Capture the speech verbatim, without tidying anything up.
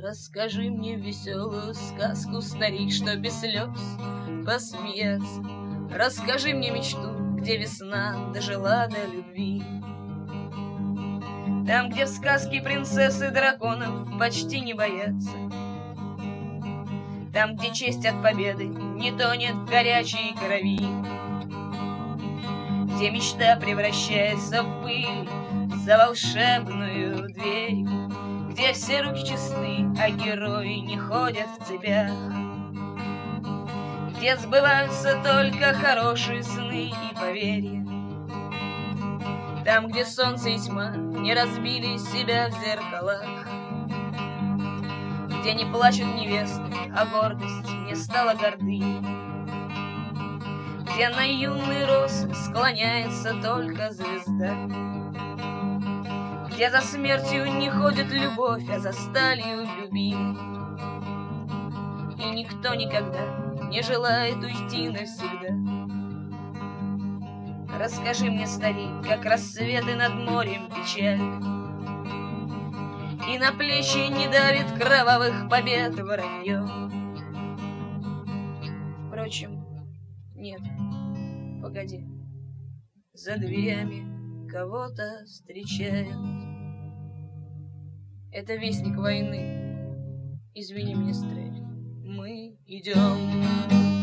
Расскажи мне веселую сказку, старик, что без слез посмеяться. Расскажи мне мечту, где весна дожила до любви. Там, где в сказке принцессы драконов почти не боятся. Там, где честь от победы не тонет в горячей крови. Где мечта превращается в пыль за волшебную дверь. Где все руки чисты, а герои не ходят в цепях. Где сбываются только хорошие сны и поверья. Там, где солнце и тьма не разбили себя в зеркалах. Где не плачут невесты, а гордость не стала гордыней. Где на юные росы склоняется только звезда. Где за смертью не ходит любовь, а за сталью любимый. И никто никогда не желает уйти навсегда. Расскажи мне, старик, как рассветы над морем печаль, и на плечи не давит кровавых побед воронье. Впрочем, нет, погоди, за дверями кого-то встречают. Это вестник войны. Извини меня, Стрель. Мы идем.